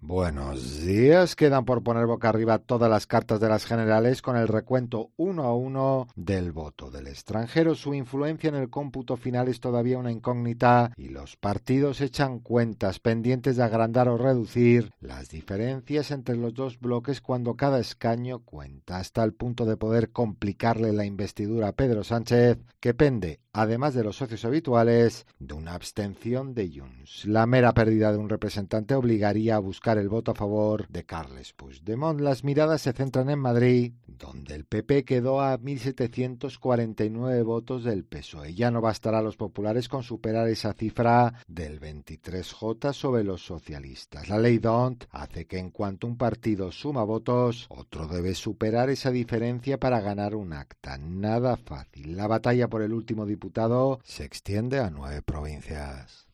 Buenos días. Quedan por poner boca arriba todas las cartas de las generales con el recuento 1-1 del voto del extranjero. Su influencia en el cómputo final es todavía una incógnita y los partidos echan cuentas pendientes de agrandar o reducir las diferencias entre los dos bloques cuando cada escaño cuenta, hasta el punto de poder complicarle la investidura a Pedro Sánchez, que pende, además de los socios habituales, de una abstención de Junts. La mera pérdida de un representante obligaría a buscar el voto a favor de Carles Puigdemont. Las miradas se centran en Madrid, donde el PP quedó a 1.749 votos del PSOE. Ya no bastará a los populares con superar esa cifra del 23J sobre los socialistas. La ley D'Hondt hace que en cuanto un partido suma votos, otro debe superar esa diferencia para ganar un acta. Nada fácil. La batalla por el último diputado se extiende a 9 provincias.